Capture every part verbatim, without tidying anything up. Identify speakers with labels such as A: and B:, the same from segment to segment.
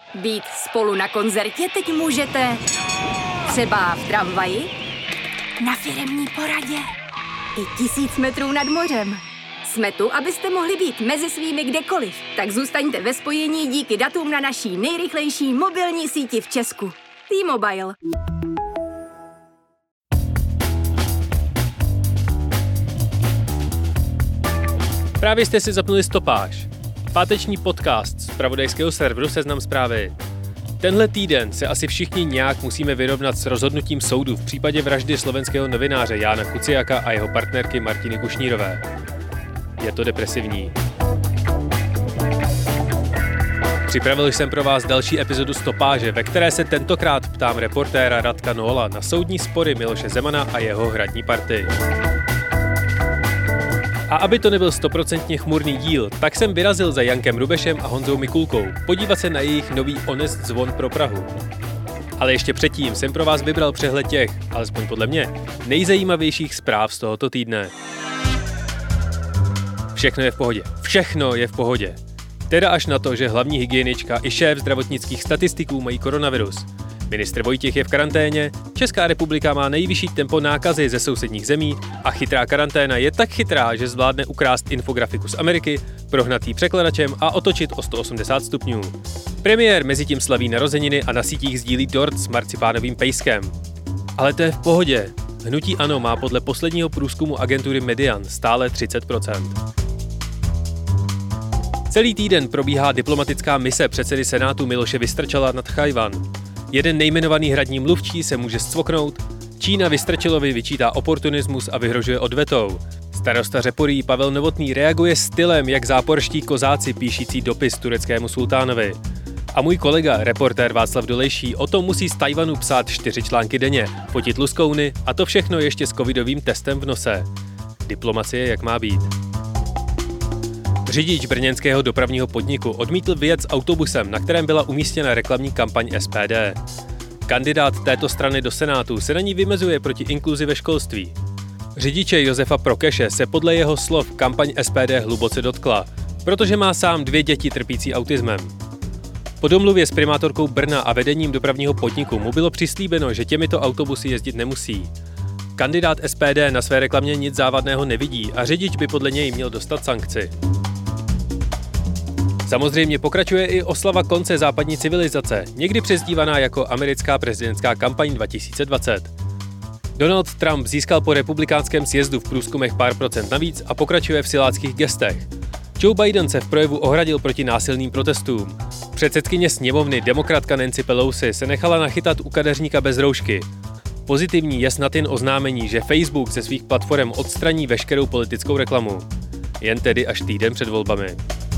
A: Být spolu na koncertě teď můžete třeba v tramvaji, na firemní poradě i tisíc metrů nad mořem. Jsme tu, abyste mohli být mezi svými kdekoliv. Tak zůstaňte ve spojení díky datům na naší nejrychlejší mobilní síti v Česku. T-Mobile.
B: Právě jste si zapnuli Stopáž, páteční podcast z zpravodajského serveru Seznam Zprávy. Tenhle týden se asi všichni nějak musíme vyrovnat s rozhodnutím soudu v případě vraždy slovenského novináře Jána Kuciaka a jeho partnerky Martiny Kušnírové. Je to depresivní. Připravil jsem pro vás další epizodu Stopáže, ve které se tentokrát ptám reportéra Radka Nóla na soudní spory Miloše Zemana a jeho hradní party. A aby to nebyl stoprocentně chmurný díl, tak jsem vyrazil za Jankem Rubešem a Honzou Mikulkou podívat se na jejich nový Honest zvon pro Prahu. Ale ještě předtím jsem pro vás vybral přehled těch, alespoň podle mě, nejzajímavějších zpráv z tohoto týdne. Všechno je v pohodě. Všechno je v pohodě. Teda až na to, že hlavní hygienička i šéf zdravotnických statistiků mají koronavirus. Ministr Vojtěch je v karanténě, Česká republika má nejvyšší tempo nákazy ze sousedních zemí a chytrá karanténa je tak chytrá, že zvládne ukrást infografiku z Ameriky, prohnat jí překladačem a otočit o sto osmdesát stupňů. Premiér mezitím slaví narozeniny a na sítích sdílí dort s marcipánovým pejskem. Ale to je v pohodě. Hnutí ANO má podle posledního průzkumu agentury Median stále třicet procent. Celý týden probíhá diplomatická mise předsedy Senátu Miloše Vystrčila nad Tchaj-wan. Jeden nejmenovaný hradní mluvčí se může zcvoknout, Čína Vystrčilovi vyčítá oportunismus a vyhrožuje odvetou. Starosta Řeporyjí Pavel Novotný reaguje stylem jak záporští kozáci píšící dopis tureckému sultánovi. A můj kolega, reportér Václav Dolejší, o tom musí z Tajvanu psát čtyři články denně, fotit luskouny a to všechno ještě s covidovým testem v nose. Diplomacie jak má být. Řidič brněnského dopravního podniku odmítl vyjet s autobusem, na kterém byla umístěna reklamní kampaň S P D. Kandidát této strany do Senátu se na ní vymezuje proti inkluzi ve školství. Řidiče Josefa Prokeše se podle jeho slov kampaň S P D hluboce dotkla, protože má sám dvě děti trpící autismem. Po domluvě s primátorkou Brna a vedením dopravního podniku mu bylo přislíbeno, že těmito autobusy jezdit nemusí. Kandidát S P D na své reklamě nic závadného nevidí a řidič by podle něj měl dostat sankci. Samozřejmě pokračuje i oslava konce západní civilizace, někdy přezdívaná jako americká prezidentská kampaň dva tisíce dvacet. Donald Trump získal po republikánském sjezdu v průzkumech pár procent navíc a pokračuje v siláckých gestech. Joe Biden se v projevu ohradil proti násilným protestům. Předsedkyně sněmovny demokratka Nancy Pelosi se nechala nachytat u kadeřníka bez roušky. Pozitivní je snad jen oznámení, že Facebook ze svých platform odstraní veškerou politickou reklamu. Jen tedy až týden před volbami.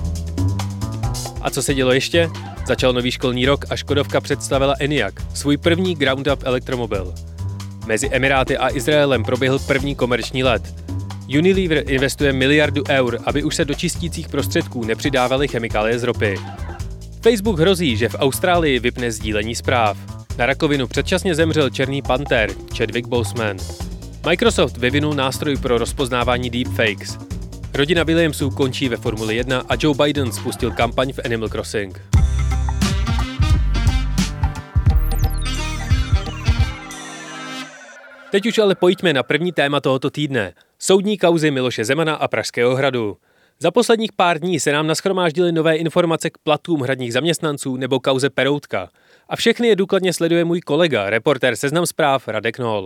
B: A co se dělo ještě? Začal nový školní rok a Škodovka představila Enyaq, svůj první ground-up elektromobil. Mezi Emiráty a Izraelem proběhl první komerční let. Unilever investuje miliardu eur, aby už se do čistících prostředků nepřidávaly chemikálie z ropy. Facebook hrozí, že v Austrálii vypne sdílení zpráv. Na rakovinu předčasně zemřel černý pantér Chadwick Boseman. Microsoft vyvinul nástroj pro rozpoznávání deepfakes. Rodina Williamsů končí ve Formuli jedna a Joe Biden spustil kampaň v Animal Crossing. Teď už ale pojďme na první téma tohoto týdne. Soudní kauzy Miloše Zemana a Pražského hradu. Za posledních pár dní se nám nashromáždily nové informace k platům hradních zaměstnanců nebo kauze Peroutka. A všechny je důkladně sleduje můj kolega, reportér Seznam Zpráv Radek Nól.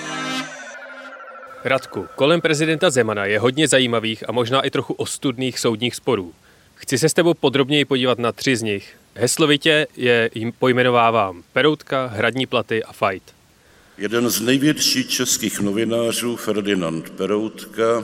B: Radku, kolem prezidenta Zemana je hodně zajímavých a možná i trochu ostudných soudních sporů. Chci se s tebou podrobněji podívat na tři z nich. Heslovitě je jim pojmenovávám Peroutka, hradní platy a fight.
C: Jeden z největších českých novinářů, Ferdinand Peroutka,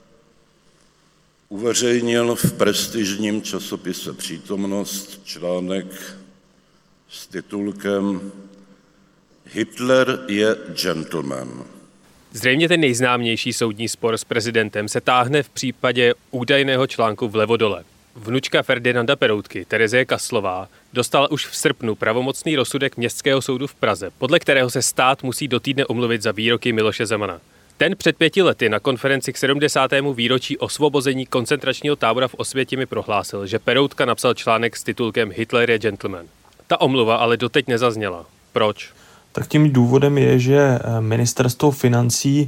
C: uveřejnil v prestižním časopise Přítomnost článek s titulkem Hitler je gentleman.
B: Zřejmě ten nejznámější soudní spor s prezidentem se táhne v případě údajného článku v Levodole. Vnučka Ferdinanda Peroutky, Terezie Kaslová, dostala už v srpnu pravomocný rozsudek Městského soudu v Praze, podle kterého se stát musí do týdne omluvit za výroky Miloše Zemana. Ten před pěti lety na konferenci k sedmdesátému výročí osvobození koncentračního tábora v Osvětimi prohlásil, že Peroutka napsal článek s titulkem Hitler je gentleman. Ta omluva ale doteď nezazněla. Proč?
D: Tak tím důvodem je, že ministerstvo financí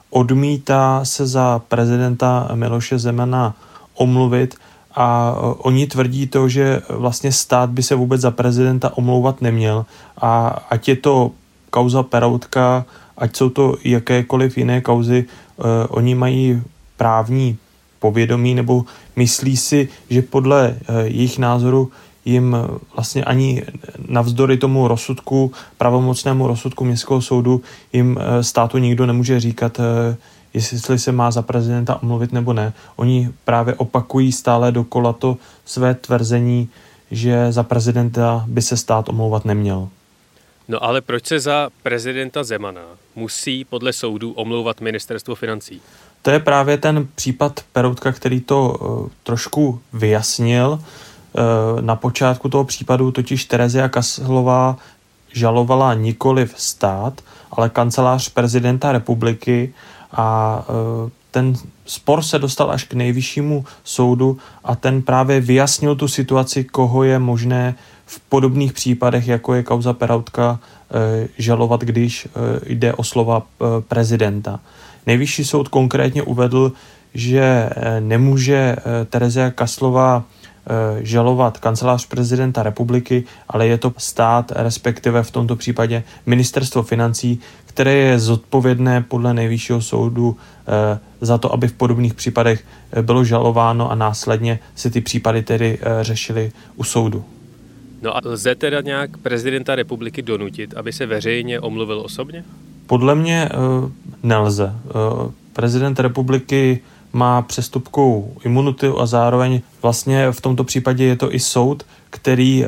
D: odmítá se za prezidenta Miloše Zemana omluvit a oni tvrdí to, že vlastně stát by se vůbec za prezidenta omlouvat neměl a ať je to kauza Peroutka, ať jsou to jakékoliv jiné kauzy, eh, oni mají právní povědomí nebo myslí si, že podle eh, jejich názoru jim vlastně ani navzdory tomu rozsudku, pravomocnému rozsudku městského soudu, jim eh, státu nikdo nemůže říkat, eh, jestli se má za prezidenta omluvit nebo ne. Oni právě opakují stále dokola to své tvrzení, že za prezidenta by se stát omlouvat neměl.
B: No ale proč se za prezidenta Zemana musí podle soudu omlouvat ministerstvo financí?
D: To je právě ten případ Peroutka, který to uh, trošku vyjasnil. Uh, na počátku toho případu totiž Terezia Kaslová žalovala nikoliv stát, ale kancelář prezidenta republiky a uh, ten spor se dostal až k nejvyššímu soudu a ten právě vyjasnil tu situaci, koho je možné v podobných případech, jako je kauza Peroutka, žalovat, když jde o slova prezidenta. Nejvyšší soud konkrétně uvedl, že nemůže Terezia Kaslová žalovat kancelář prezidenta republiky, ale je to stát, respektive v tomto případě ministerstvo financí, které je zodpovědné podle nejvyššího soudu za to, aby v podobných případech bylo žalováno a následně se ty případy tedy řešily u soudu.
B: No a lze teda nějak prezidenta republiky donutit, aby se veřejně omluvil osobně?
D: Podle mě uh, nelze. Uh, prezident republiky má přestupkovou imunitu a zároveň vlastně v tomto případě je to i soud, který uh,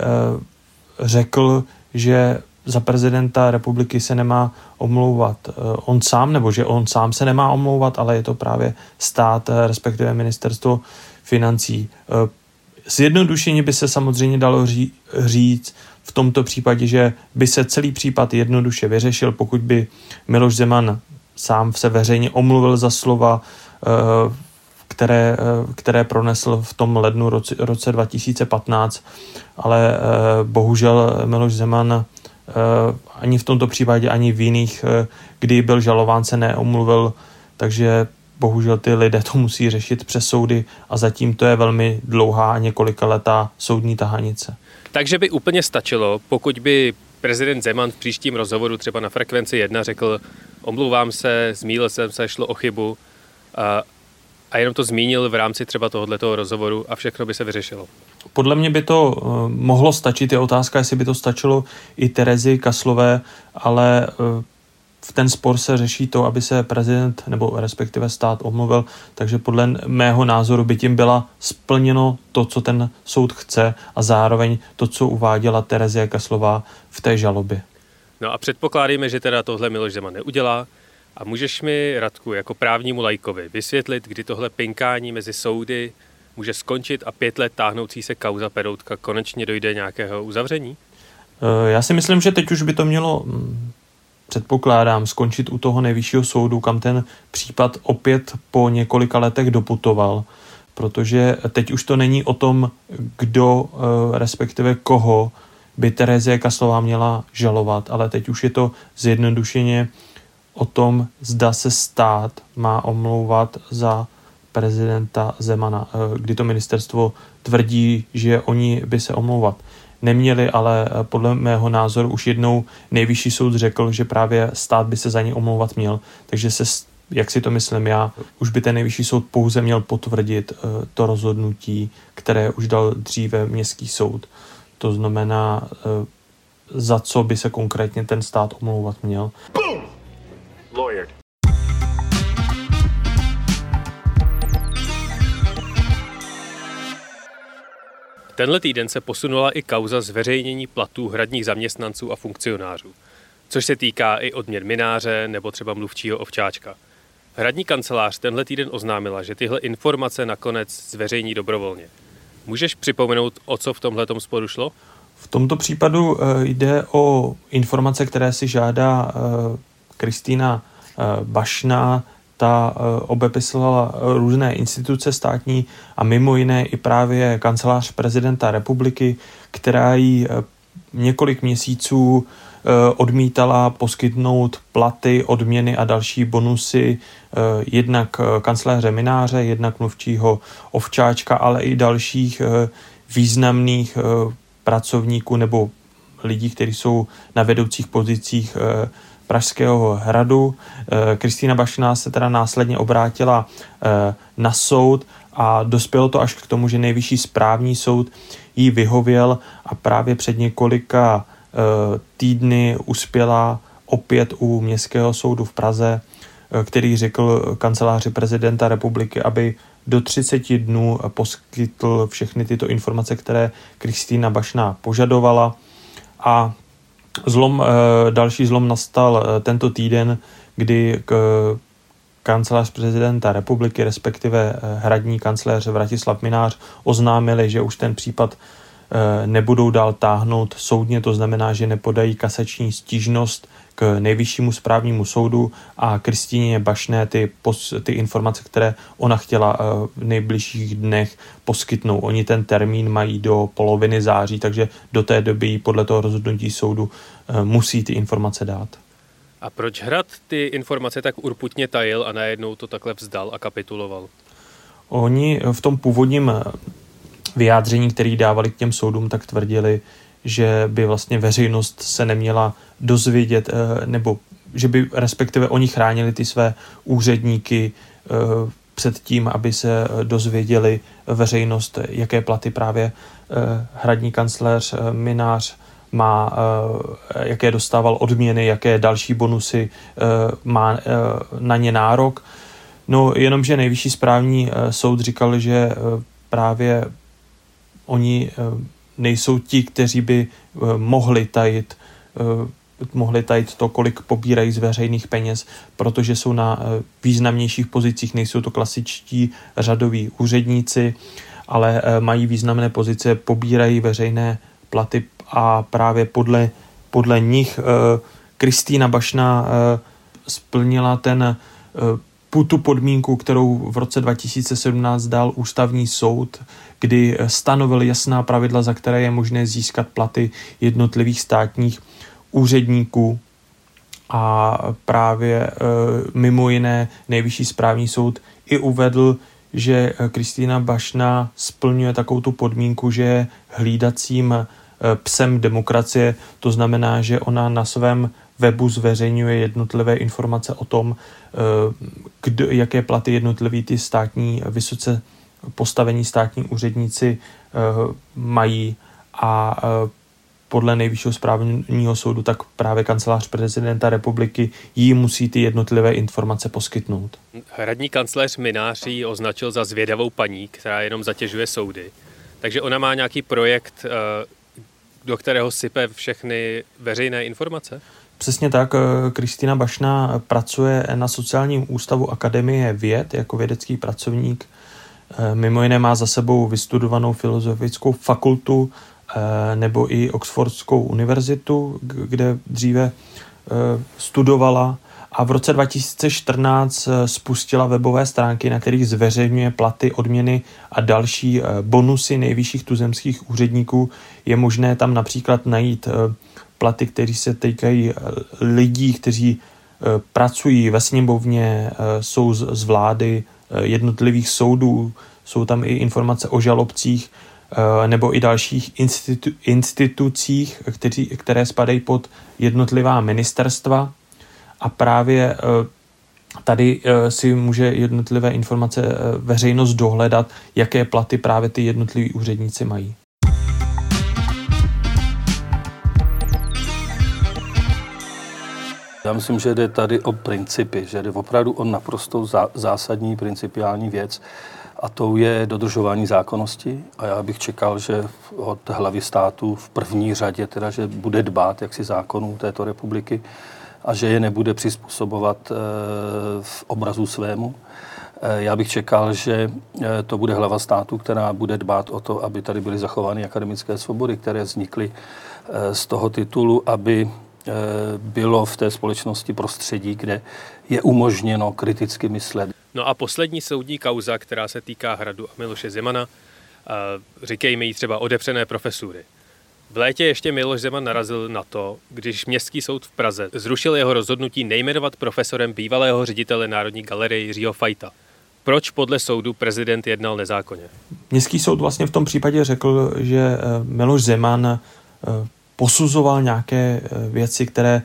D: řekl, že za prezidenta republiky se nemá omlouvat uh, on sám, nebo že on sám se nemá omlouvat, ale je to právě stát, uh, respektive ministerstvo financí. Uh, Zjednodušeně by se samozřejmě dalo ří, říct v tomto případě, že by se celý případ jednoduše vyřešil, pokud by Miloš Zeman sám se veřejně omluvil za slova, které, které pronesl v tom lednu roce, roce dva tisíce patnáct, ale bohužel Miloš Zeman ani v tomto případě, ani v jiných, kdy byl žalován, se neomluvil, takže bohužel ty lidé to musí řešit přes soudy a zatím to je velmi dlouhá a několikaletá soudní tahanice.
B: Takže by úplně stačilo, pokud by prezident Zeman v příštím rozhovoru třeba na Frekvenci jedna řekl, omlouvám se, zmýlil jsem se, šlo o chybu a, a jenom to zmínil v rámci třeba tohoto rozhovoru a všechno by se vyřešilo.
D: Podle mě by to uh, mohlo stačit, je otázka, jestli by to stačilo i Terezi Kaslové, ale uh, v ten spor se řeší to, aby se prezident nebo respektive stát omluvil, takže podle mého názoru by tím byla splněno to, co ten soud chce a zároveň to, co uváděla Terezia Kaslová v té žalobě.
B: No a předpokládáme, že teda tohle Miloš Zeman neudělá a můžeš mi, Radku, jako právnímu laikovi vysvětlit, kdy tohle pinkání mezi soudy může skončit a pět let táhnoucí se kauza Peroutka konečně dojde nějakého uzavření?
D: Já si myslím, že teď už by to mělo, předpokládám, skončit u toho nejvyššího soudu, kam ten případ opět po několika letech doputoval, protože teď už to není o tom, kdo, respektive koho by Terezie Kaslová měla žalovat, ale teď už je to zjednodušeně o tom, zda se stát má omlouvat za prezidenta Zemana, kdy to ministerstvo tvrdí, že oni by se omlouvat neměli, ale podle mého názoru už jednou nejvyšší soud řekl, že právě stát by se za ně omlouvat měl, takže se, jak si to myslím já, už by ten nejvyšší soud pouze měl potvrdit to rozhodnutí, které už dal dříve městský soud. To znamená, za co by se konkrétně ten stát omlouvat měl. Boom! Lawyer.
B: Tenhle týden se posunula i kauza zveřejnění platů hradních zaměstnanců a funkcionářů, což se týká i odměn mináře nebo třeba mluvčího Ovčáčka. Hradní kancelář tenhle týden oznámila, že tyhle informace nakonec zveřejní dobrovolně. Můžeš připomenout, o co v tomhletom sporu šlo?
D: V tomto případu jde o informace, které si žádá Kristýna Bašná. Ta obepisovala různé instituce státní a mimo jiné i právě kancelář prezidenta republiky, která jí několik měsíců odmítala poskytnout platy, odměny a další bonusy jednak kancléře Mynáře, jednak mluvčího Ovčáčka, ale i dalších významných pracovníků nebo lidí, kteří jsou na vedoucích pozicích Pražského hradu. Kristýna Bašná se teda následně obrátila na soud a dospělo to až k tomu, že Nejvyšší správní soud jí vyhověl a právě před několika týdny uspěla opět u Městského soudu v Praze, který řekl kanceláři prezidenta republiky, aby do třiceti dnů poskytl všechny tyto informace, které Kristýna Bašná požadovala. A zlom, další zlom nastal tento týden, kdy k kancelář prezidenta republiky, respektive hradní kancléř Vratislav Mynář, oznámili, že už ten případ nebudou dál táhnout soudně, to znamená, že nepodají kasační stížnost k Nejvyššímu správnímu soudu a Kristýně Bašné ty, ty informace, které ona chtěla v nejbližších dnech poskytnou. Oni ten termín mají do poloviny září, takže do té doby jí podle toho rozhodnutí soudu musí ty informace dát.
B: A proč Hrad ty informace tak urputně tajil a najednou to takhle vzdal a kapituloval?
D: Oni v tom původním vyjádření, které dávali k těm soudům, tak tvrdili, že by vlastně veřejnost se neměla dozvědět, nebo že by respektive oni chránili ty své úředníky před tím, aby se dozvěděli veřejnost, jaké platy právě hradní kancléř Mynář má, jaké dostával odměny, jaké další bonusy má na ně nárok. No jenomže Nejvyšší správní soud říkal, že právě oni nejsou ti, kteří by mohli tajit, mohli tajit to, kolik pobírají z veřejných peněz, protože jsou na významnějších pozicích, nejsou to klasičtí řadoví úředníci, ale mají významné pozice, pobírají veřejné platy a právě podle, podle nich Kristýna Bašná splnila ten tu podmínku, kterou v roce dva tisíce sedmnáct dal ústavní soud, kdy stanovil jasná pravidla, za které je možné získat platy jednotlivých státních úředníků. A právě e, mimo jiné Nejvyšší správní soud i uvedl, že Kristýna Bašná splňuje takovou tu podmínku, že je hlídacím e, psem demokracie. To znamená, že ona na svém webu zveřejňuje jednotlivé informace o tom, kdo, jaké platy jednotliví ty státní, vysoce postavení státní úředníci mají a podle Nejvyššího správního soudu tak právě kancelář prezidenta republiky jí musí ty jednotlivé informace poskytnout.
B: Hradní kancléř Mynář ji označil za zvědavou paní, která jenom zatěžuje soudy. Takže ona má nějaký projekt, do kterého sype všechny veřejné informace?
D: Přesně tak, Kristýna Bašná pracuje na Sociálním ústavu Akademie věd jako vědecký pracovník. Mimo jiné má za sebou vystudovanou filozofickou fakultu nebo i Oxfordskou univerzitu, kde dříve studovala. A v roce dva tisíce čtrnáct spustila webové stránky, na kterých zveřejňuje platy, odměny a další bonusy nejvyšších tuzemských úředníků. Je možné tam například najít platy, které se týkají lidí, kteří pracují ve sněmovně, jsou z vlády jednotlivých soudů, jsou tam i informace o žalobcích nebo i dalších institu- institucích, kteří, které spadají pod jednotlivá ministerstva. A právě tady si může jednotlivé informace veřejnost dohledat, jaké platy právě ty jednotliví úředníci mají.
E: Já myslím, že jde tady o principy, že jde opravdu o naprosto zásadní principiální věc a tou je dodržování zákonnosti a já bych čekal, že od hlavy státu v první řadě teda, že bude dbát jaksi zákonů této republiky a že je nebude přizpůsobovat v obrazu svému. Já bych čekal, že to bude hlava státu, která bude dbát o to, aby tady byly zachovány akademické svobody, které vznikly z toho titulu, aby bylo v té společnosti prostředí, kde je umožněno kriticky myslet.
B: No a poslední soudní kauza, která se týká Hradu a Miloše Zemana, říkejme jí třeba odepřené profesury. V létě ještě Miloš Zeman narazil na to, když Městský soud v Praze zrušil jeho rozhodnutí nejmenovat profesorem bývalého ředitele Národní galerie Jiřího Fajta. Proč podle soudu prezident jednal nezákonně?
D: Městský soud vlastně v tom případě řekl, že Miloš Zeman posuzoval nějaké věci, které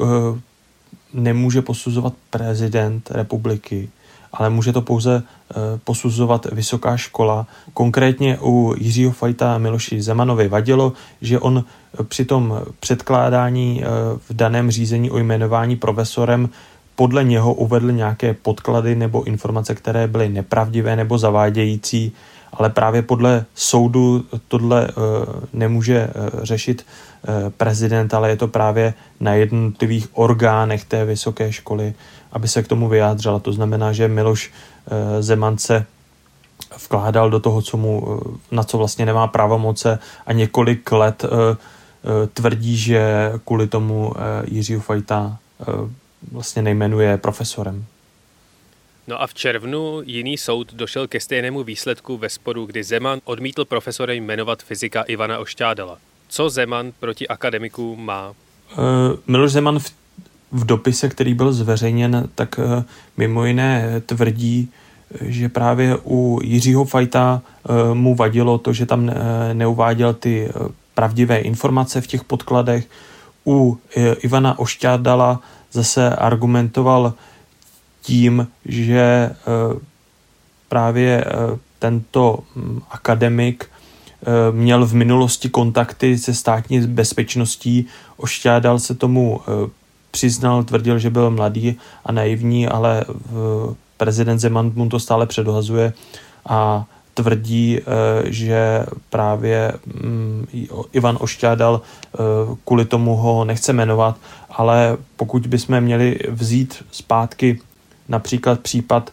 D: nemůže posuzovat prezident republiky, ale může to pouze posuzovat vysoká škola. Konkrétně u Jiřího Fajta a Miloši Zemanovi vadilo, že on při tom předkládání v daném řízení o jmenování profesorem podle něho uvedl nějaké podklady nebo informace, které byly nepravdivé nebo zavádějící, ale právě podle soudu tohle nemůže řešit prezident, ale je to právě na jednotlivých orgánech té vysoké školy, aby se k tomu vyjádřila. To znamená, že Miloš Zeman se vkládal do toho, co mu, na co vlastně nemá pravomoce a několik let tvrdí, že kvůli tomu Jiřího Fajta vlastně nejmenuje profesorem.
B: No a v červnu jiný soud došel ke stejnému výsledku ve sporu, kdy Zeman odmítl profesorem jmenovat fyzika Ivana Ošťádala. Co Zeman proti akademikům má?
D: Uh, Miloš Zeman v, v dopise, který byl zveřejněn, tak uh, mimo jiné tvrdí, že právě u Jiřího Fajta uh, mu vadilo to, že tam uh, neuváděl ty uh, pravdivé informace v těch podkladech. U uh, Ivana Ošťádala zase argumentoval tím, že uh, právě uh, tento um, akademik měl v minulosti kontakty se státní bezpečností, Ošťádal se tomu přiznal, tvrdil, že byl mladý a naivní, ale prezident Zeman mu to stále předhazuje a tvrdí, že právě Ivan Ošťádal kvůli tomu ho nechce jmenovat, ale pokud bychom měli vzít zpátky například případ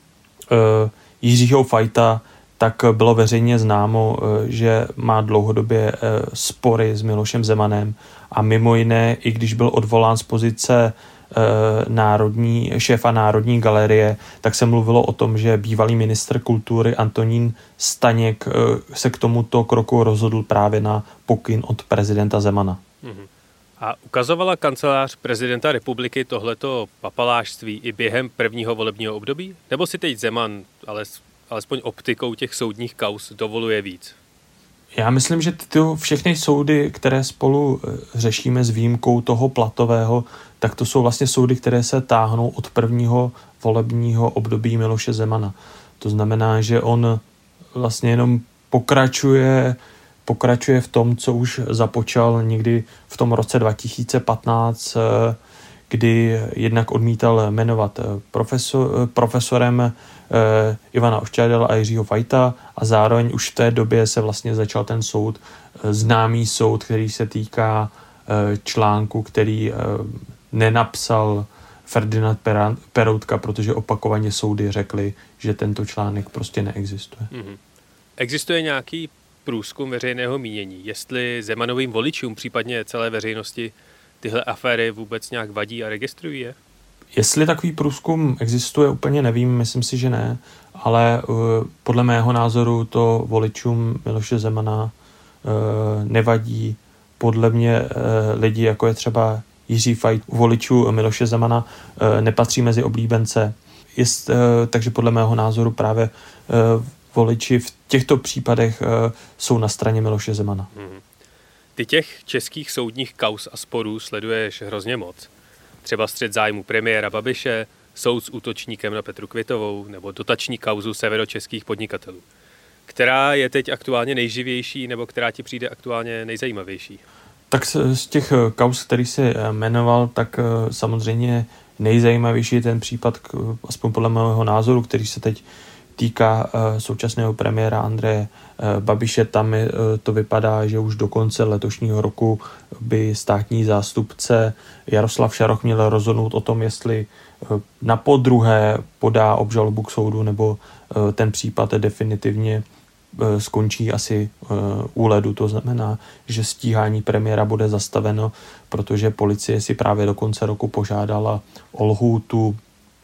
D: Jiřího Fajta, tak bylo veřejně známo, že má dlouhodobě spory s Milošem Zemanem a mimo jiné, i když byl odvolán z pozice národní, šéfa Národní galerie, tak se mluvilo o tom, že bývalý ministr kultury Antonín Staněk se k tomuto kroku rozhodl právě na pokyn od prezidenta Zemana.
B: A ukazovala kancelář prezidenta republiky tohleto papalášství i během prvního volebního období? Nebo si teď Zeman, ale alespoň optikou těch soudních kauz, dovoluje víc?
D: Já myslím, že ty všechny soudy, které spolu řešíme s výjimkou toho platového, tak to jsou vlastně soudy, které se táhnou od prvního volebního období Miloše Zemana. To znamená, že on vlastně jenom pokračuje, pokračuje v tom, co už započal někdy v tom roce dva tisíce patnáct, kdy jednak odmítal jmenovat profesor, profesorem Ivana Ošťádala a Jiřího Fajta a zároveň už v té době se vlastně začal ten soud, známý soud, který se týká článku, který nenapsal Ferdinand Peroutka, protože opakovaně soudy řekly, že tento článek prostě neexistuje. Mm-hmm.
B: Existuje nějaký průzkum veřejného mínění, jestli Zemanovým voličům, případně celé veřejnosti, tyhle aféry vůbec nějak vadí a registrují je?
D: Jestli takový průzkum existuje, úplně nevím, myslím si, že ne, ale uh, podle mého názoru to voličům Miloše Zemana uh, nevadí. Podle mě uh, lidi, jako je třeba Jiří Fajt, voličů Miloše Zemana, uh, nepatří mezi oblíbence. Jest, uh, takže podle mého názoru právě uh, voliči v těchto případech uh, jsou na straně Miloše Zemana. Hmm.
B: Ty těch českých soudních kauz a sporů sleduješ hrozně moc. Třeba střet zájmu premiéra Babiše, soud s útočníkem na Petru Kvitovou nebo dotační kauzu severočeských podnikatelů. Která je teď aktuálně nejživější nebo která ti přijde aktuálně nejzajímavější?
D: Tak z těch kauz, který jsi jmenoval, tak samozřejmě nejzajímavější je ten případ, aspoň podle mého názoru, který se teď týká současného premiéra Andreje Babiše. Tam to vypadá, že už do konce letošního roku by státní zástupce Jaroslav Šaroch měl rozhodnout o tom, jestli na podruhé podá obžalobu k soudu, nebo ten případ definitivně skončí asi u ledu. To znamená, že stíhání premiéra bude zastaveno, protože policie si právě do konce roku požádala o lhůtu,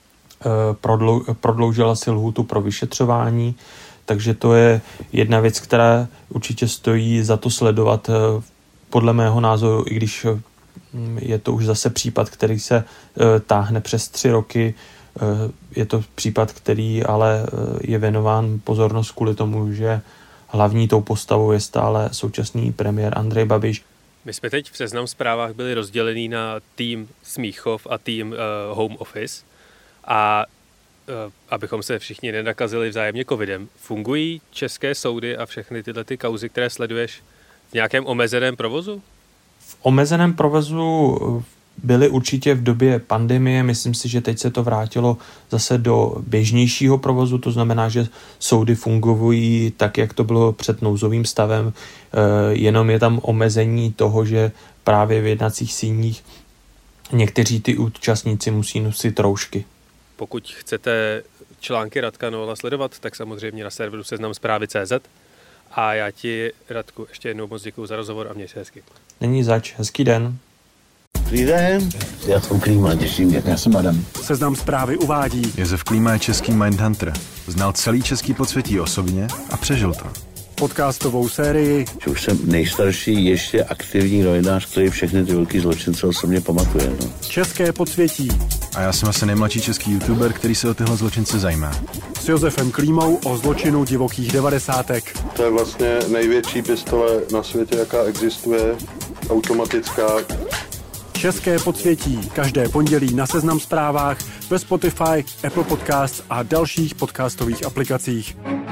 D: prodloužila si lhůtu pro vyšetřování, takže to je jedna věc, která určitě stojí za to sledovat. podle mého názoru, i když je to už zase případ, který se táhne přes tři roky, je to případ, který ale je věnován pozornost kvůli tomu, že hlavní tou postavou je stále současný premiér Andrej Babiš.
B: My jsme teď v Seznam Zprávách byli rozdělení na tým Smíchov a tým uh, Home Office a uh, abychom se všichni nenakazili vzájemně covidem. Fungují české soudy a všechny tyhle ty kauzy, které sleduješ v nějakém omezeném provozu?
D: V omezeném provozu byly určitě v době pandemie, myslím si, že teď se to vrátilo zase do běžnějšího provozu, to znamená, že soudy fungují tak, jak to bylo před nouzovým stavem, jenom je tam omezení toho, že právě v jednacích síních někteří ty účastníci musí nosit roušky.
B: Pokud chcete články Radka Nohala sledovat, tak samozřejmě na serveru Seznam Zprávy tečka cé zet a já ti, Radku, ještě jednou moc děkuju za rozhovor a měj se hezky.
D: Není zač, hezký den.
F: Dobrý den, já jsem Klíma, těším mě.
G: Já jsem Adam.
H: Seznam Zprávy uvádí.
G: Josef Klíma je český Mindhunter. Znal celý český podsvětí osobně a přežil to.
H: Podcastovou sérii.
F: Že už jsem nejstarší ještě aktivní novinář, který všechny ty velký zločince osobně pamatuje. No.
H: České podsvětí.
G: A já jsem asi nejmladší český youtuber, který se o tyhle zločince zajímá.
H: S Josefem Klímou o zločinu divokých devadesátek.
I: To je vlastně největší pistole na světě, jaká existuje, automatická.
H: České podsvětí. Každé pondělí na Seznam Zprávách, ve Spotify, Apple Podcasts a dalších podcastových aplikacích.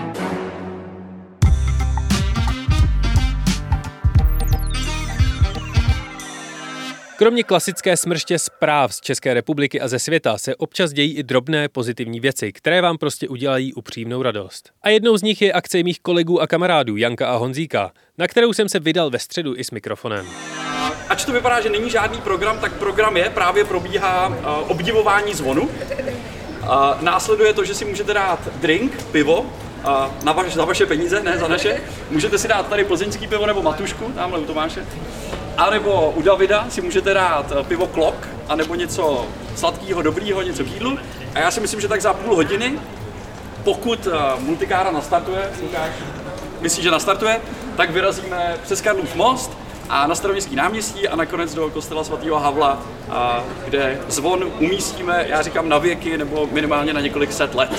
B: Kromě klasické smrště zpráv z České republiky a ze světa se občas dějí i drobné pozitivní věci, které vám prostě udělají upřímnou radost. A jednou z nich je akce mých kolegů a kamarádů Janka a Honzíka, na kterou jsem se vydal ve středu i s mikrofonem.
J: Ač to vypadá, že není žádný program, tak program je, právě probíhá uh, obdivování zvonu. Uh, následuje to, že si můžete dát drink, pivo, uh, na vaš, za vaše peníze, ne za naše. Můžete si dát tady plzeňský pivo nebo matušku, tamhle u Tomáše. A nebo u Davida si můžete dát pivo Klok, anebo něco sladkého, dobrýho, něco k jídlu. A já si myslím, že tak za půl hodiny, pokud uh, multikára nastartuje, Lukáš, myslí, že nastartuje, tak vyrazíme přes Karlův most a na Staroměstský náměstí a nakonec do kostela svatého Havla, a kde zvon umístíme, já říkám na věky nebo minimálně na několik set let.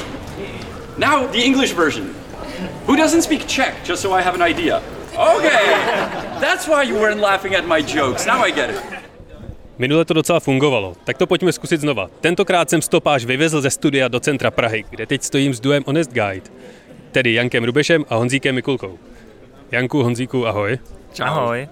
J: Now the English version. Who doesn't speak Czech, just so I have an idea? Okay, that's why you weren't laughing at my jokes. Now I get it.
B: Minule to docela fungovalo, tak to pojďme zkusit znova. Tentokrát jsem stopáž vyvezl ze studia do centra Prahy, kde teď stojím s duem Honest Guide, tedy Jankem Rubešem a Honzíkem Mikulkou. Janku, Honzíku, ahoj.
K: Ahoj.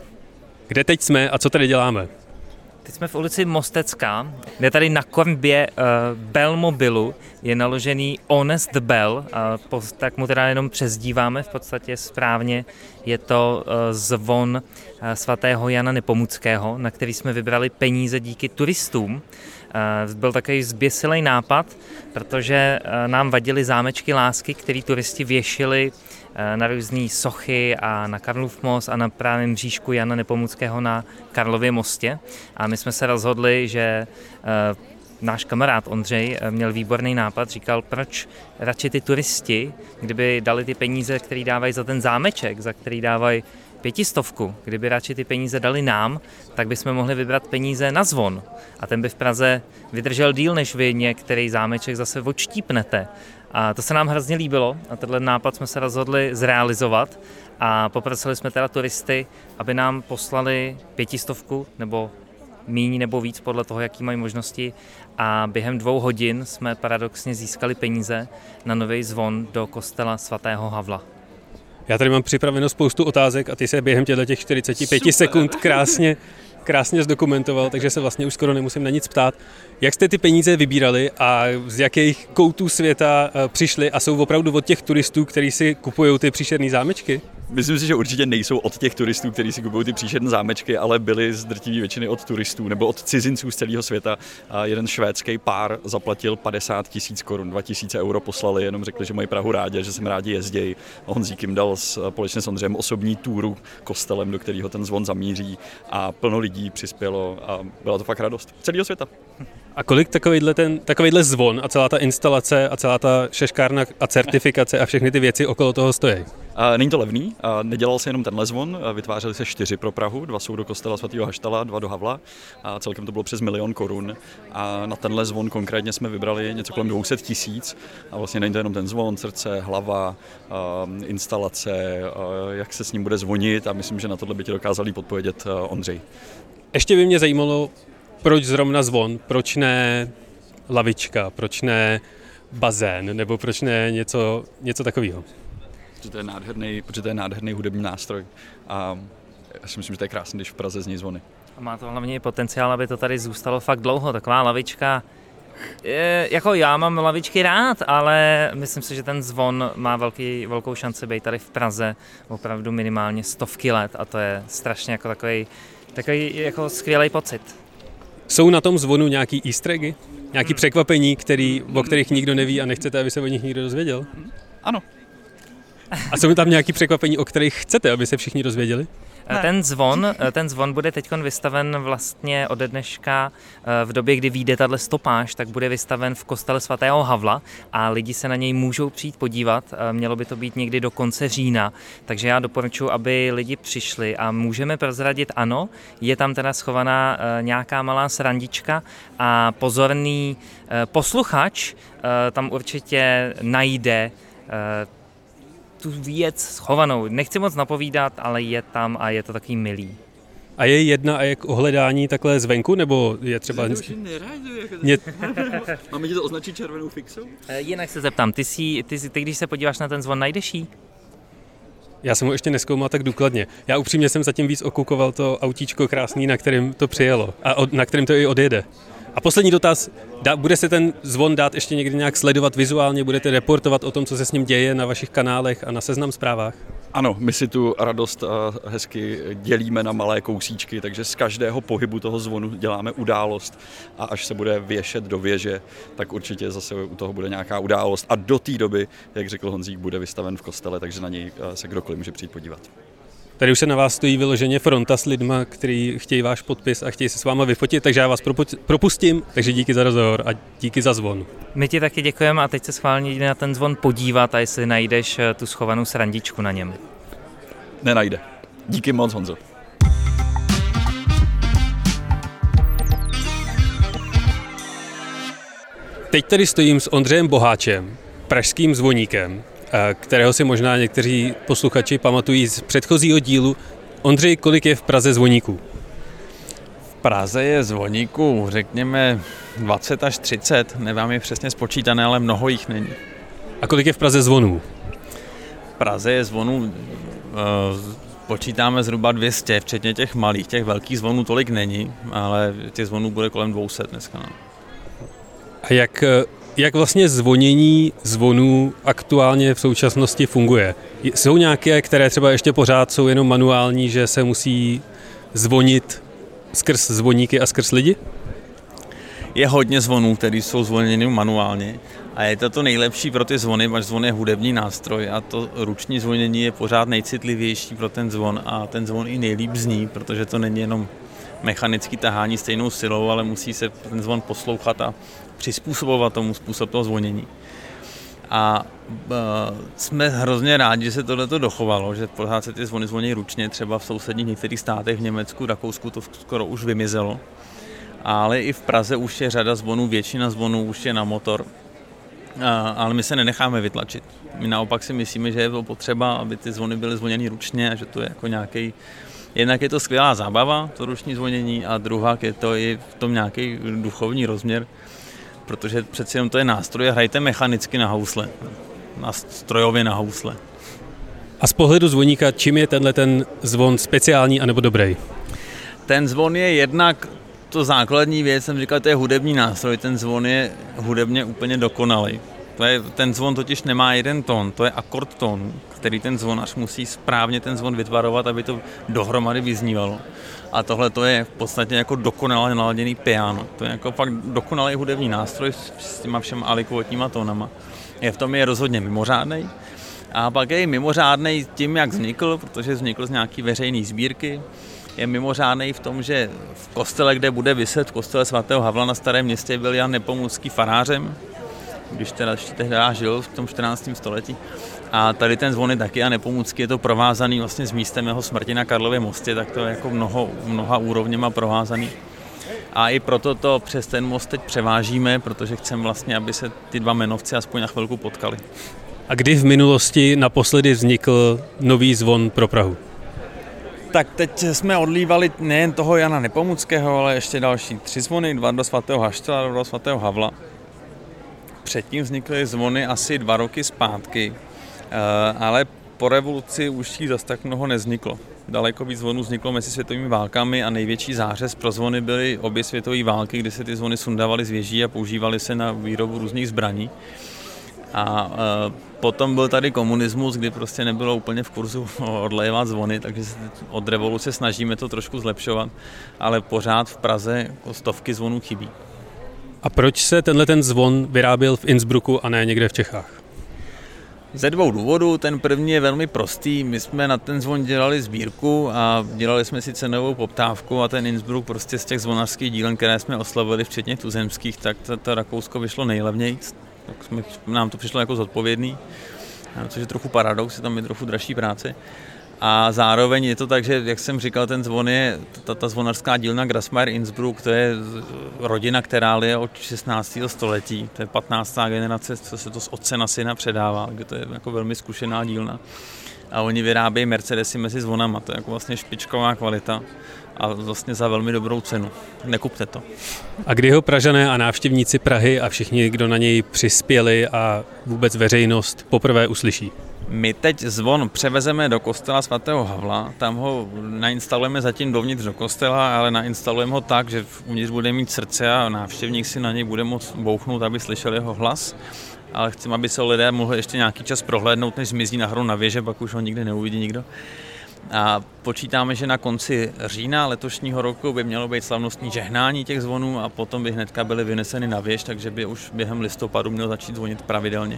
B: Kde teď jsme a co tady děláme?
K: Teď jsme v ulici Mostecká, kde tady na korbě uh, Belmobilu je naložený Honest Bell, uh, tak mu teda jenom přezdíváme, v podstatě správně je to uh, zvon uh, svatého Jana Nepomuckého, na který jsme vybrali peníze díky turistům. Uh, byl takový zběsilej nápad, protože uh, nám vadily zámečky lásky, které turisti věšili na různé sochy a na Karlův most a na právě mřížku Jana Nepomuckého na Karlově mostě. A my jsme se rozhodli, že uh, náš kamarád Ondřej měl výborný nápad, říkal, proč radši ty turisti, kdyby dali ty peníze, které dávají za ten zámeček, za který dávají pětistovku, kdyby radši ty peníze dali nám, tak bychom mohli vybrat peníze na zvon. A ten by v Praze vydržel díl, než vy některý zámeček zase odštípnete. A to se nám hrozně líbilo a tenhle nápad jsme se rozhodli zrealizovat a poprosili jsme teda turisty, aby nám poslali pětistovku nebo míň nebo víc podle toho, jaký mají možnosti a během dvou hodin jsme paradoxně získali peníze na nový zvon do kostela svatého Havla.
B: Já tady mám připraveno spoustu otázek a ty se během těch čtyřicet pět sekund krásně, krásně zdokumentoval, takže se vlastně už skoro nemusím na nic ptát. Jak jste ty peníze vybírali a z jakých koutů světa přišli a jsou opravdu od těch turistů, kteří si kupují ty příšerný zámečky?
J: Myslím si, že určitě nejsou od těch turistů, kteří si kupují ty příšerné zámečky, ale byli z drtivé většiny od turistů nebo od cizinců z celého světa. A jeden švédský pár zaplatil padesát tisíc korun, dva tisíce euro poslali, jenom řekli, že mají Prahu rádi, že sem rádi jezdějí. Honzík jim dal společně s Ondřejem osobní túru kostelem, do kterého ten zvon zamíří a plno lidí přispělo a byla to fakt radost celého světa.
B: A kolik takovýhle, ten, takovýhle zvon a celá ta instalace a celá ta šeškárna a certifikace a všechny ty věci okolo toho stojí?
J: Není to levný, nedělal se jenom tenhle zvon, vytvářeli se čtyři pro Prahu, dva jsou do kostela svatého Haštala, dva do Havla a celkem to bylo přes milion korun. A na tenhle zvon konkrétně jsme vybrali něco kolem dvě stě tisíc a vlastně není to jenom ten zvon, srdce, hlava, instalace, jak se s ním bude zvonit a myslím, že na tohle by ti dokázal líp odpovědět Ondřej.
B: Ještě by mě zajímalo, proč zrovna zvon, proč ne lavička, proč ne bazén, nebo proč ne něco, něco takového?
J: Protože to je nádherný, protože to je nádherný hudební nástroj a já si myslím, že to je krásný, když v Praze zní zvony.
K: A má to hlavně potenciál, aby to tady zůstalo fakt dlouho, taková lavička. Je, jako já mám lavičky rád, ale myslím si, že ten zvon má velký, velkou šanci být tady v Praze opravdu minimálně stovky let a to je strašně jako takový, takový jako skvělý pocit.
B: Jsou na tom zvonu nějaký easter eggy? Nějaký hmm. překvapení, který, o kterých nikdo neví a nechcete, aby se o nich nikdo dozvěděl?
J: Ano.
B: A jsou tam nějaký překvapení, o kterých chcete, aby se všichni dozvěděli?
K: Ne. Ten zvon, ten zvon bude teď vystaven vlastně ode dneška v době, kdy vyjde tato stopáž, tak bude vystaven v kostele svatého Havla a lidi se na něj můžou přijít podívat. Mělo by to být někdy do konce října, takže já doporučuji, aby lidi přišli a můžeme prozradit, ano, je tam teda schovaná nějaká malá srandička a pozorný posluchač tam určitě najde tu věc schovanou. Nechci moc napovídat, ale je tam a je to takový milý.
B: A je jedna a je k ohledání takhle zvenku, nebo je třeba... Ně...
J: Máme ti to označit červenou fixou?
K: Jinak se zeptám, ty, si, ty, si, ty když se podíváš na ten zvon, najdeš jí?
B: Já jsem ho ještě nezkoumal tak důkladně. Já upřímně jsem zatím víc okukoval to autíčko krásný, na kterým to přijelo a od, na kterým to i odjede. A poslední dotaz, dá, bude se ten zvon dát ještě někdy nějak sledovat vizuálně, budete reportovat o tom, co se s ním děje na vašich kanálech a na Seznam Zprávách?
J: Ano, my si tu radost hezky dělíme na malé kousíčky, takže z každého pohybu toho zvonu děláme událost a až se bude věšet do věže, tak určitě zase u toho bude nějaká událost a do té doby, jak řekl Honzík, bude vystaven v kostele, takže na něj se kdokoliv může přijít podívat.
B: Tady už se na vás stojí vyloženě fronta s lidma, kteří chtějí váš podpis a chtějí se s váma vyfotit, takže já vás propustím, takže díky za rozhovor a díky za zvon.
K: My ti taky děkujeme a teď se schválně jde na ten zvon podívat a jestli najdeš tu schovanou srandičku na něm.
J: Nenajde. Díky moc, Honzo.
B: Teď tady stojím s Ondřejem Boháčem, pražským zvoníkem, kterého si možná někteří posluchači pamatují z předchozího dílu. Ondřej, kolik je v Praze zvoníků?
L: V Praze je zvoníků, řekněme, dvacet až třicet, nevím je přesně spočítané, ale mnoho jich není.
B: A kolik je v Praze zvonů?
L: V Praze je zvonů, počítáme zhruba dvě stě, včetně těch malých, těch velkých zvonů tolik není, ale těch zvonů bude kolem dvě stě dneska. No.
B: A jak... Jak vlastně zvonění zvonů aktuálně v současnosti funguje? Jsou nějaké, které třeba ještě pořád jsou jenom manuální, že se musí zvonit skrz zvoníky a skrz lidi?
L: Je hodně zvonů, které jsou zvoněny manuálně a je to to nejlepší pro ty zvony, protože zvon je hudební nástroj a to ruční zvonění je pořád nejcitlivější pro ten zvon a ten zvon i nejlíp zní, protože to není jenom mechanický tahání stejnou silou, ale musí se ten zvon poslouchat a přizpůsobovat tomu způsob toho zvonění. A e, jsme hrozně rádi, že se tohleto dochovalo, že pořád se ty zvony zvoní ručně, třeba v sousedních některých státech, v Německu, Rakousku to skoro už vymizelo. Ale i v Praze už je řada zvonů, většina zvonů už je na motor. A, ale my se nenecháme vytlačit. My naopak si myslíme, že je potřeba, aby ty zvony byly zvoněny ručně a že to je jako nějaký. Jednak je to skvělá zábava, to ruční zvonění, a druhá je to i v tom nějaký duchovní rozměr, protože přeci jenom to je nástroj a hrajte mechanicky na housle, na strojově na housle.
B: A z pohledu zvoníka, čím je tenhle ten zvon speciální anebo dobrý?
L: Ten zvon je jednak, to základní věc, jsem říkal, to je hudební nástroj, ten zvon je hudebně úplně dokonalý. To je, ten zvon totiž nemá jeden tón, to je akord tónu, který ten zvonař musí správně ten zvon vytvarovat, aby to dohromady vyznívalo. A tohle to je v podstatě jako dokonale naladěný piano. To je jako fakt dokonalý hudební nástroj s těma všema alikvotníma tónama. Je v tom je rozhodně mimořádnej. A pak je i mimořádnej tím, jak vznikl, protože vznikl z nějaký veřejné sbírky. je mimořádný v tom, že v kostele, kde bude viset, v kostele svatého Havla na Starém Městě, byl Jan Nepomucký farářem, když teda ještě tehdy žil v tom čtrnáctém století. A tady ten zvon je taky Jan Nepomucký, je to provázaný vlastně s místem jeho smrti na Karlově mostě, tak to je jako mnoho, mnoha úrovněma provázaný. A i proto to přes ten most teď převážíme, protože chceme vlastně, aby se ty dva jmenovci aspoň na chvilku potkali.
B: A kdy v minulosti naposledy vznikl nový zvon pro Prahu?
L: Tak teď jsme odlívali nejen toho Jana Nepomuckého, ale ještě další tři zvony, dva do svatého Haštela a dva do svatého Havla. Předtím vznikly zvony asi dva roky zpátky, ale po revoluci už jich zas tak mnoho nevzniklo. Daleko víc zvonů vzniklo mezi světovými válkami a největší zářez pro zvony byly obě světové války, kdy se ty zvony sundávaly z věží a používaly se na výrobu různých zbraní. A e, potom byl tady komunismus, kdy prostě nebylo úplně v kurzu odlévat zvony, takže se od revoluce snažíme to trošku zlepšovat, ale pořád v Praze jako stovky zvonů chybí.
B: A proč se tenhle ten zvon vyráběl v Innsbrucku a ne někde v Čechách?
L: Ze dvou důvodů. Ten první je velmi prostý. My jsme na ten zvon dělali sbírku a dělali jsme si cenovou poptávku a ten Innsbruck prostě z těch zvonařských dílen, které jsme oslavili, včetně tuzemských, tak to, to Rakousko vyšlo nejlevnějc. Tak jsme, nám to přišlo jako zodpovědný, což je trochu paradox, je tam je trochu dražší práce. A zároveň je to tak, že, jak jsem říkal, ten zvon je, ta, ta zvonařská dílna Grassmayer Innsbruck, to je rodina, která je od šestnáctého století, to je patnáctá generace, co se to z otce na syna předává, takže to je jako velmi zkušená dílna. A oni vyrábějí Mercedesy mezi zvonama, to je jako vlastně špičková kvalita a vlastně za velmi dobrou cenu. Nekupte to.
B: A kdy ho Pražané a návštěvníci Prahy a všichni, kdo na něj přispěli a vůbec veřejnost poprvé uslyší?
L: My teď zvon převezeme do kostela svatého Havla, tam ho nainstalujeme zatím dovnitř do kostela, ale nainstalujeme ho tak, že uvnitř bude mít srdce a návštěvník si na něj bude moct bouchnout, aby slyšel jeho hlas. Ale chceme, aby se lidé mohli ještě nějaký čas prohlédnout, než zmizí nahoru na věže, pak už ho nikdy neuvidí nikdo. A počítáme, že na konci října letošního roku by mělo být slavnostní žehnání těch zvonů a potom by hnedka byly vyneseny na věž, takže by už během listopadu měl začít zvonit pravidelně.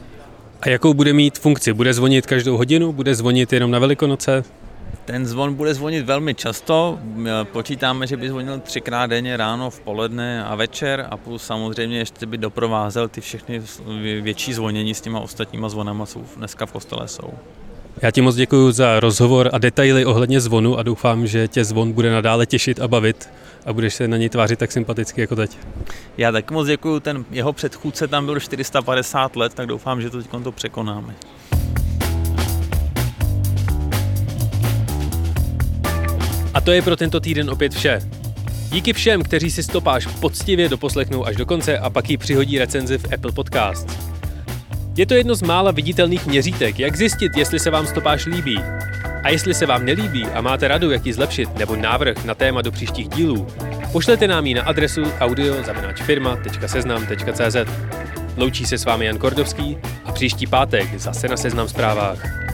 B: A jakou bude mít funkci? Bude zvonit každou hodinu? Bude zvonit jenom na Velikonoce?
L: Ten zvon bude zvonit velmi často. Počítáme, že by zvonil třikrát denně, ráno, v poledne a večer a plus samozřejmě ještě by doprovázel ty všechny větší zvonění s těma ostatníma zvonama, co dneska v kostele jsou.
B: Já ti moc děkuji za rozhovor a detaily ohledně zvonu a doufám, že tě zvon bude nadále těšit a bavit a budeš se na něj tvářit tak sympaticky jako teď.
L: Já taky moc děkuji, ten jeho předchůdce tam byl čtyři sta padesát let, tak doufám, že to teď to překonáme.
B: A to je pro tento týden opět vše. Díky všem, kteří si stopáž poctivě doposlechnou až do konce a pak ji přihodí recenzi v Apple Podcast. Je to jedno z mála viditelných měřítek, jak zjistit, jestli se vám stopáž líbí. A jestli se vám nelíbí a máte radu, jak ji zlepšit, nebo návrh na téma do příštích dílů, pošlete nám ji na adresu audio zavináč firma tečka seznam tečka cé zet. Loučí se s vámi Jan Kordovský a příští pátek zase na Seznam Zprávách.